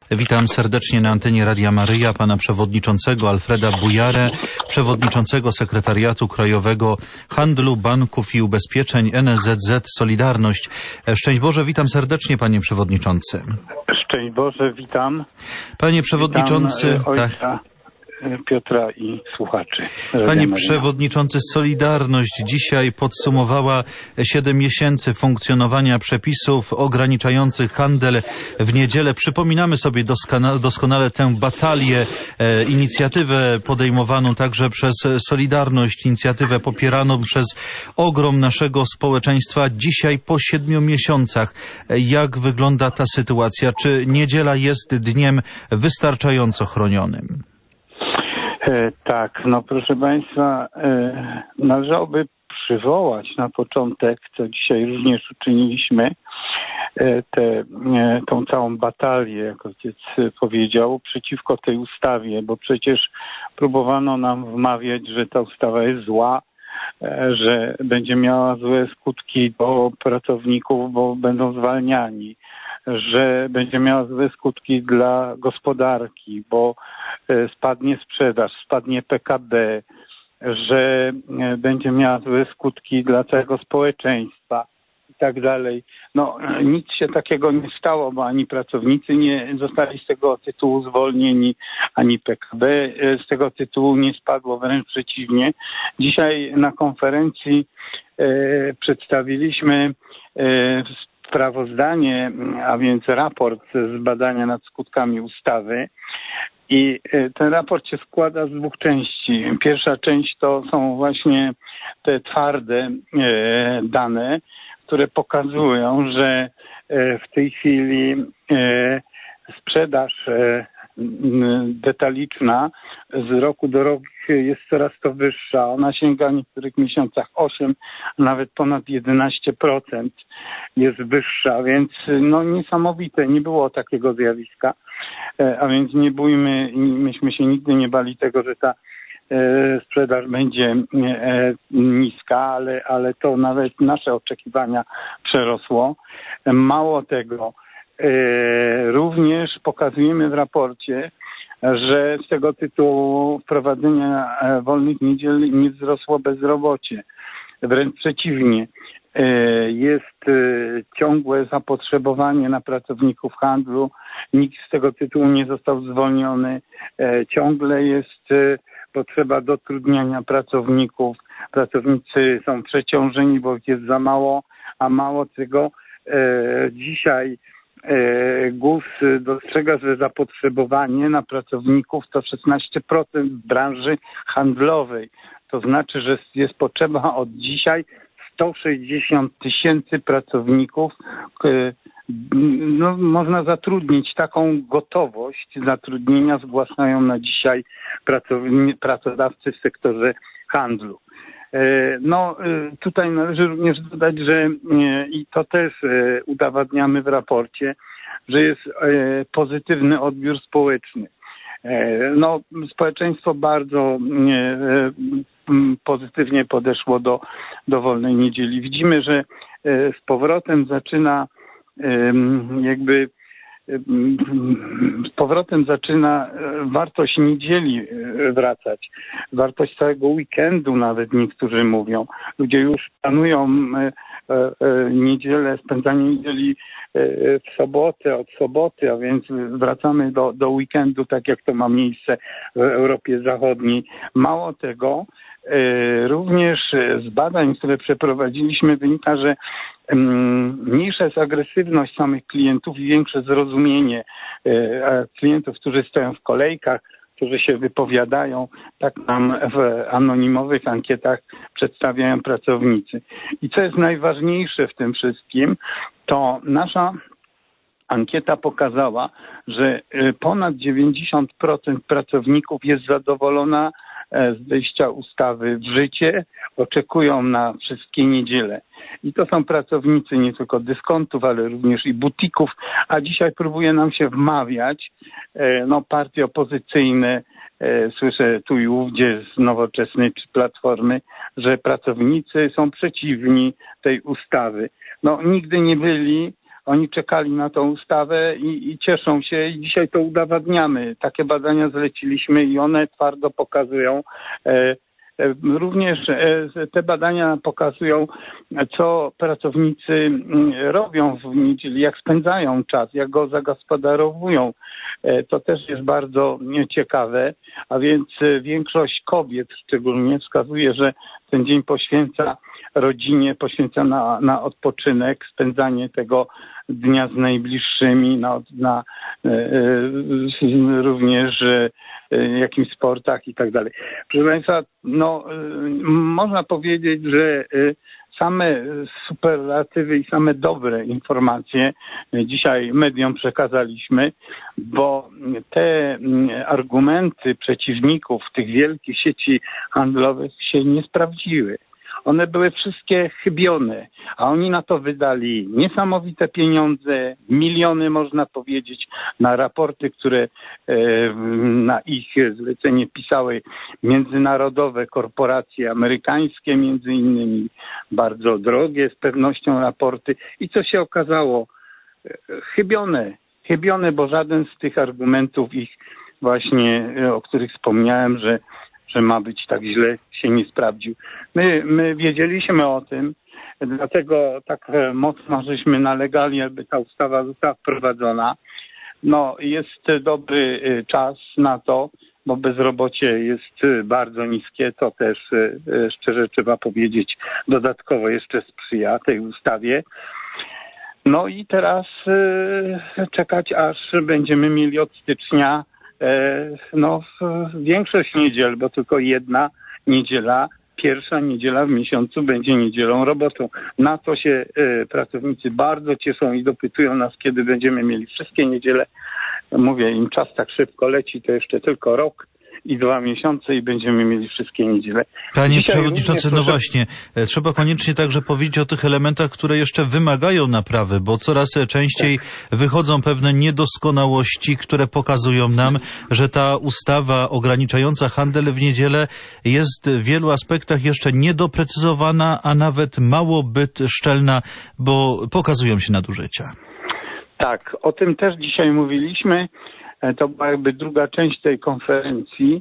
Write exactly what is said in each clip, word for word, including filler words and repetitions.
Witam serdecznie na antenie Radia Maryja pana przewodniczącego Alfreda Bujarę, przewodniczącego Sekretariatu Krajowego Handlu, Banków i Ubezpieczeń N S Z Z Solidarność. Szczęść Boże, witam serdecznie, panie przewodniczący. Szczęść Boże, witam. Panie przewodniczący, witam ojca tak. Piotra i słuchaczy. Panie przewodniczący, Solidarność dzisiaj podsumowała siedem miesięcy funkcjonowania przepisów ograniczających handel w niedzielę. Przypominamy sobie doskonale, doskonale tę batalię, e, inicjatywę podejmowaną także przez Solidarność, inicjatywę popieraną przez ogrom naszego społeczeństwa. Dzisiaj po siedmiu miesiącach, jak wygląda ta sytuacja? Czy niedziela jest dniem wystarczająco chronionym? E, tak, no proszę Państwa, e, należałoby przywołać na początek, co dzisiaj również uczyniliśmy, e, te, e, tą całą batalię, jak ojciec powiedział, przeciwko tej ustawie, bo przecież próbowano nam wmawiać, że ta ustawa jest zła, e, że będzie miała złe skutki do pracowników, bo będą zwalniani, że będzie miała złe skutki dla gospodarki, bo spadnie sprzedaż, spadnie P K B, że będzie miała złe skutki dla całego społeczeństwa i tak dalej. No nic się takiego nie stało, bo ani pracownicy nie zostali z tego tytułu zwolnieni, ani P K B z tego tytułu nie spadło, wręcz przeciwnie. Dzisiaj na konferencji e, przedstawiliśmy e, sprawozdanie, a więc raport z badania nad skutkami ustawy. I ten raport się składa z dwóch części. Pierwsza część to są właśnie te twarde dane, które pokazują, że w tej chwili sprzedaż detaliczna z roku do roku jest coraz to wyższa. Ona sięga w niektórych miesiącach osiem, nawet ponad jedenaście procent jest wyższa, więc no niesamowite, nie było takiego zjawiska. A więc nie bójmy, myśmy się nigdy nie bali tego, że ta sprzedaż będzie niska, ale, ale to nawet nasze oczekiwania przerosło. Mało tego, również pokazujemy w raporcie, że z tego tytułu wprowadzenia wolnych niedziel nie wzrosło bezrobocie. Wręcz przeciwnie, jest ciągłe zapotrzebowanie na pracowników handlu. Nikt z tego tytułu nie został zwolniony. Ciągle jest potrzeba dotrudniania pracowników. Pracownicy są przeciążeni, bo ich jest za mało, a mało tego dzisiaj G U S dostrzega, że zapotrzebowanie na pracowników to szesnaście procent w branży handlowej. To znaczy, że jest potrzeba od dzisiaj sto sześćdziesiąt tysięcy pracowników. No, można zatrudnić, taką gotowość zatrudnienia zgłaszają na dzisiaj pracodawcy w sektorze handlu. No tutaj należy również dodać, że i to też udowadniamy w raporcie, że jest pozytywny odbiór społeczny. No, społeczeństwo bardzo pozytywnie podeszło do, do wolnej niedzieli. Widzimy, że z powrotem zaczyna jakby z powrotem zaczyna wartość niedzieli wracać. Wartość całego weekendu nawet niektórzy mówią. Ludzie już planują niedzielę, spędzanie niedzieli w sobotę, od soboty, a więc wracamy do, do weekendu, tak jak to ma miejsce w Europie Zachodniej. Mało tego, również z badań, które przeprowadziliśmy, wynika, że mniejsza jest agresywność samych klientów i większe zrozumienie klientów, którzy stoją w kolejkach, którzy się wypowiadają, tak nam w anonimowych ankietach przedstawiają pracownicy. I co jest najważniejsze w tym wszystkim, to nasza ankieta pokazała, że ponad dziewięćdziesiąt procent pracowników jest zadowolona z wejścia ustawy w życie, oczekują na wszystkie niedziele. I to są pracownicy nie tylko dyskontów, ale również i butików, a dzisiaj próbuje nam się wmawiać, no partie opozycyjne, słyszę tu i ówdzie z Nowoczesnej czy Platformy, że pracownicy są przeciwni tej ustawy. No nigdy nie byli, Oni czekali na tą ustawę i, i cieszą się i dzisiaj to udowadniamy. Takie badania zleciliśmy i one twardo pokazują. E, Również te badania pokazują, co pracownicy robią w niedzielę, jak spędzają czas, jak go zagospodarowują. To też jest bardzo ciekawe, a więc większość kobiet szczególnie wskazuje, że ten dzień poświęca rodzinie, poświęca na, na odpoczynek, spędzanie tego dnia z najbliższymi, na, na również jakimś sportach i tak dalej. Proszę Państwa, no można powiedzieć, że same superlatywy i same dobre informacje dzisiaj mediom przekazaliśmy, bo te argumenty przeciwników tych wielkich sieci handlowych się nie sprawdziły. One były wszystkie chybione, a oni na to wydali niesamowite pieniądze, miliony można powiedzieć, na raporty, które na ich zlecenie pisały międzynarodowe korporacje amerykańskie, między innymi bardzo drogie z pewnością raporty. I co się okazało? Chybione, chybione, bo żaden z tych argumentów ich właśnie, o których wspomniałem, że że ma być tak źle, się nie sprawdził. My, my wiedzieliśmy o tym, dlatego tak mocno żeśmy nalegali, aby ta ustawa została wprowadzona. No, jest dobry czas na to, bo bezrobocie jest bardzo niskie, to też szczerze trzeba powiedzieć, dodatkowo jeszcze sprzyja tej ustawie. No i teraz czekać, aż będziemy mieli od stycznia no większość niedziel, bo tylko jedna niedziela, pierwsza niedziela w miesiącu będzie niedzielą robotą. Na to się y, pracownicy bardzo cieszą i dopytują nas, kiedy będziemy mieli wszystkie niedziele. Mówię im, czas tak szybko leci, to jeszcze tylko rok i dwa miesiące i będziemy mieli wszystkie niedziele. Panie Dzisiaj Przewodniczący, również, no proszę... właśnie, trzeba koniecznie także powiedzieć o tych elementach, które jeszcze wymagają naprawy, bo coraz częściej wychodzą pewne niedoskonałości, które pokazują nam, że ta ustawa ograniczająca handel w niedzielę jest w wielu aspektach jeszcze niedoprecyzowana, a nawet mało byt szczelna, bo pokazują się nadużycia. Tak, o tym też dzisiaj mówiliśmy. To była jakby druga część tej konferencji.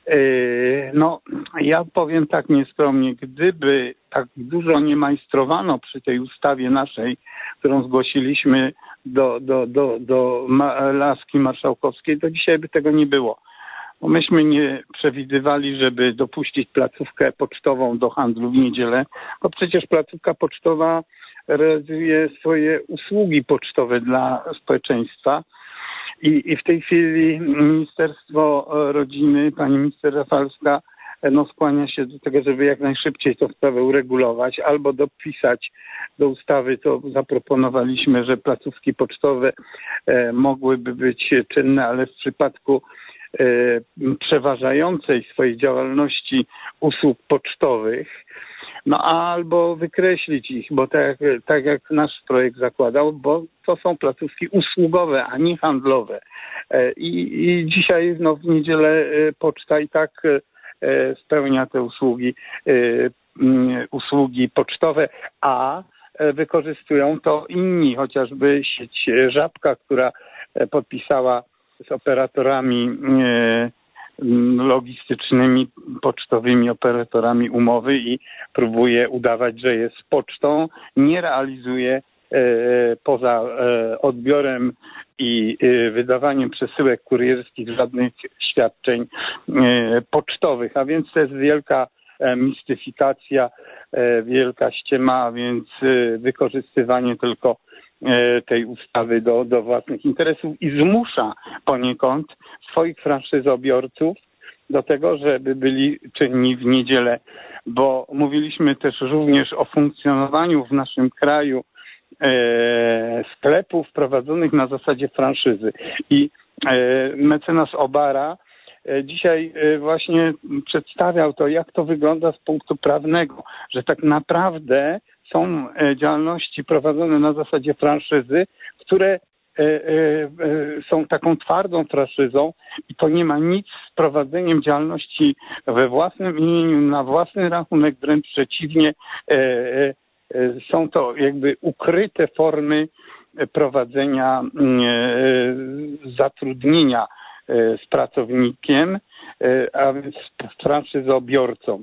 No, ja powiem tak nieskromnie, gdyby tak dużo nie majstrowano przy tej ustawie naszej, którą zgłosiliśmy do, do, do, do laski marszałkowskiej, to dzisiaj by tego nie było. Bo myśmy nie przewidywali, żeby dopuścić placówkę pocztową do handlu w niedzielę, bo przecież placówka pocztowa realizuje swoje usługi pocztowe dla społeczeństwa. I, I w tej chwili Ministerstwo Rodziny, pani minister Rafalska, no skłania się do tego, żeby jak najszybciej tę sprawę uregulować albo dopisać do ustawy, to zaproponowaliśmy, że placówki pocztowe e, mogłyby być czynne, ale w przypadku e, przeważającej swojej działalności usług pocztowych, no albo wykreślić ich, bo tak, tak jak nasz projekt zakładał, bo to są placówki usługowe, a nie handlowe. I, i dzisiaj no, w niedzielę poczta i tak spełnia te usługi, usługi pocztowe, a wykorzystują to inni, chociażby sieć Żabka, która podpisała z operatorami logistycznymi, pocztowymi operatorami umowy i próbuje udawać, że jest pocztą, nie realizuje e, poza e, odbiorem i e, wydawaniem przesyłek kurierskich żadnych świadczeń e, pocztowych, a więc to jest wielka e, mistyfikacja, e, wielka ściema, a więc e, wykorzystywanie tylko tej ustawy do, do własnych interesów i zmusza poniekąd swoich franszyzobiorców do tego, żeby byli czynni w niedzielę, bo mówiliśmy też również o funkcjonowaniu w naszym kraju e, sklepów prowadzonych na zasadzie franszyzy i e, mecenas Obara e, dzisiaj e, właśnie przedstawiał to, jak to wygląda z punktu prawnego, że tak naprawdę są działalności prowadzone na zasadzie franszyzy, które są taką twardą franszyzą i to nie ma nic z prowadzeniem działalności we własnym imieniu, na własny rachunek, wręcz przeciwnie, są to jakby ukryte formy prowadzenia zatrudnienia z pracownikiem, a więc franszyzobiorcą.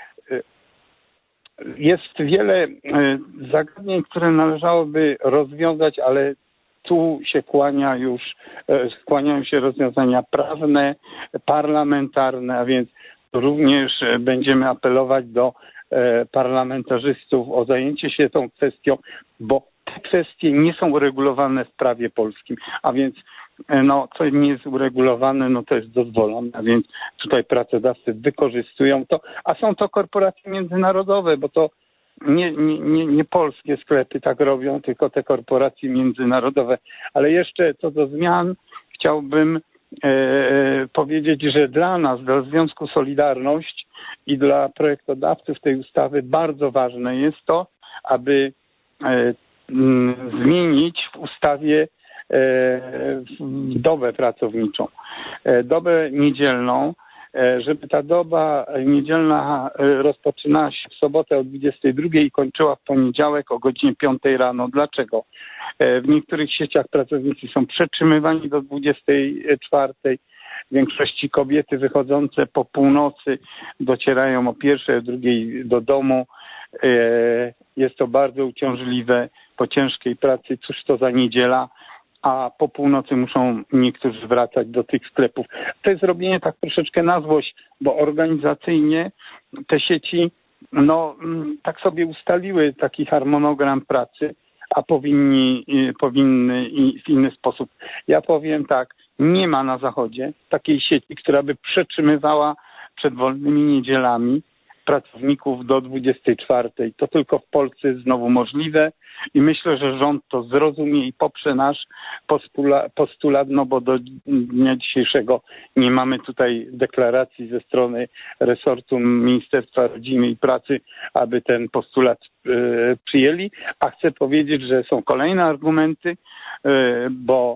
Jest wiele zagadnień, które należałoby rozwiązać, ale tu się kłania już, skłaniają się rozwiązania prawne, parlamentarne, a więc również będziemy apelować do parlamentarzystów o zajęcie się tą kwestią, bo te kwestie nie są uregulowane w prawie polskim, a więc no, co nie jest uregulowane, no to jest dozwolone, a więc tutaj pracodawcy wykorzystują to, a są to korporacje międzynarodowe, bo to nie, nie, nie, nie polskie sklepy tak robią, tylko te korporacje międzynarodowe. Ale jeszcze co do zmian chciałbym e, powiedzieć, że dla nas, dla Związku Solidarność i dla projektodawców tej ustawy bardzo ważne jest to, aby e, m, zmienić w ustawie w dobę pracowniczą, dobę niedzielną, żeby ta doba niedzielna rozpoczynała się w sobotę o dwudziestej drugiej i kończyła w poniedziałek o godzinie piątej rano. Dlaczego? W niektórych sieciach pracownicy są przetrzymywani do dwudziestej czwartej. W większości kobiety wychodzące po północy docierają o pierwszej, o drugiej do domu. Jest to bardzo uciążliwe po ciężkiej pracy. Cóż to za niedziela? A po północy muszą niektórzy wracać do tych sklepów. To jest robienie tak troszeczkę na złość, bo organizacyjnie te sieci no tak sobie ustaliły taki harmonogram pracy, a powinni, powinny w inny sposób. Ja powiem tak, nie ma na zachodzie takiej sieci, która by przetrzymywała przed wolnymi niedzielami pracowników do dwudziestej czwartej. To tylko w Polsce jest znowu możliwe i myślę, że rząd to zrozumie i poprze nasz postulat, no bo do dnia dzisiejszego nie mamy tutaj deklaracji ze strony resortu Ministerstwa Rodziny i Pracy, aby ten postulat e, przyjęli, a chcę powiedzieć, że są kolejne argumenty, e, bo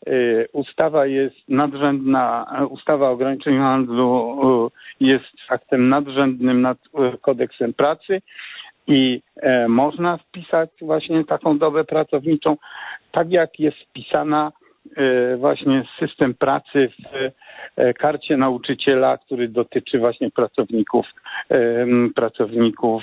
ustawa jest nadrzędna, ustawa o ograniczeniu handlu jest aktem nadrzędnym nad kodeksem pracy i można wpisać właśnie taką dobę pracowniczą, tak jak jest wpisana właśnie system pracy w karcie nauczyciela, który dotyczy właśnie pracowników, pracowników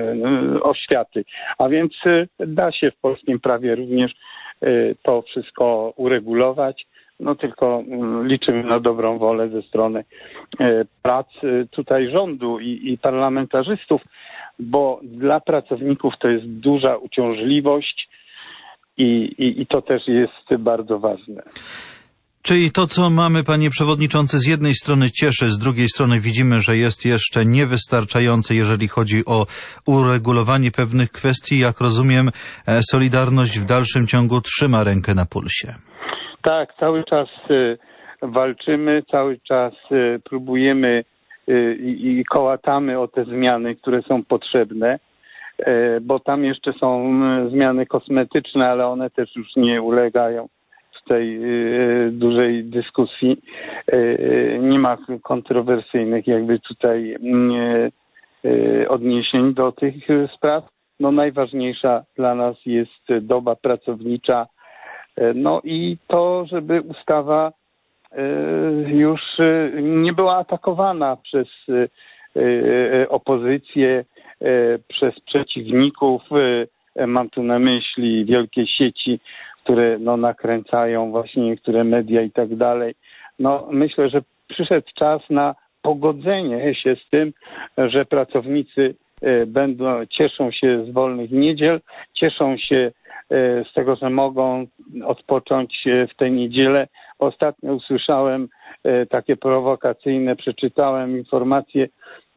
oświaty. A więc da się w polskim prawie również to wszystko uregulować. No tylko liczymy na dobrą wolę ze strony prac tutaj rządu i, i parlamentarzystów, bo dla pracowników to jest duża uciążliwość i, i, i to też jest bardzo ważne. Czyli to, co mamy, panie przewodniczący, z jednej strony cieszy, z drugiej strony widzimy, że jest jeszcze niewystarczające, jeżeli chodzi o uregulowanie pewnych kwestii. Jak rozumiem, Solidarność w dalszym ciągu trzyma rękę na pulsie. Tak, cały czas walczymy, cały czas próbujemy i kołatamy o te zmiany, które są potrzebne, bo tam jeszcze są zmiany kosmetyczne, ale one też już nie ulegają tej y, dużej dyskusji. Y, nie ma kontrowersyjnych jakby tutaj y, y, odniesień do tych spraw. No najważniejsza dla nas jest doba pracownicza. Y, no i to, żeby ustawa y, już y, nie była atakowana przez y, y, opozycję, y, przez przeciwników. Y, mam tu na myśli wielkie sieci, które no, nakręcają właśnie niektóre media i tak dalej. No myślę, że przyszedł czas na pogodzenie się z tym, że pracownicy będą, cieszą się z wolnych niedziel, cieszą się z tego, że mogą odpocząć w tę niedzielę. Ostatnio usłyszałem takie prowokacyjne, przeczytałem informacje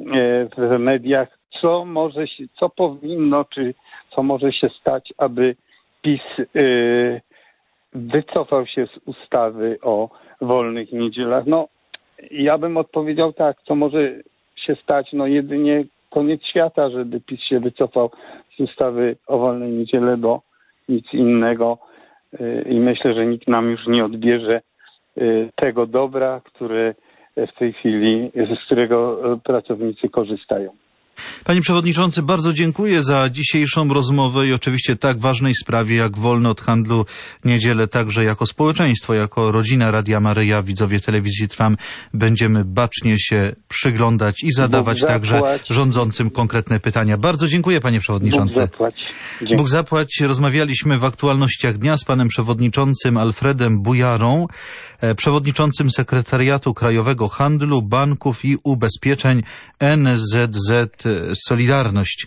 w mediach, co może się, co powinno, czy co może się stać, aby PiS y, wycofał się z ustawy o wolnych niedzielach. No, ja bym odpowiedział tak, co może się stać, no jedynie koniec świata, żeby PiS się wycofał z ustawy o wolnej niedzielę, bo nic innego y, i myślę, że nikt nam już nie odbierze y, tego dobra, które w tej chwili, z którego pracownicy korzystają. Panie Przewodniczący, bardzo dziękuję za dzisiejszą rozmowę i oczywiście tak ważnej sprawie jak wolny od handlu niedzielę, także jako społeczeństwo, jako rodzina Radia Maryja, widzowie telewizji Trwam, będziemy bacznie się przyglądać i zadawać także rządzącym konkretne pytania. Bardzo dziękuję, panie przewodniczący. Bóg zapłać. Dziękuję. Bóg zapłać. Rozmawialiśmy w aktualnościach dnia z panem przewodniczącym Alfredem Bujarą, przewodniczącym Sekretariatu Krajowego Handlu, Banków i Ubezpieczeń N Z Z Solidarność.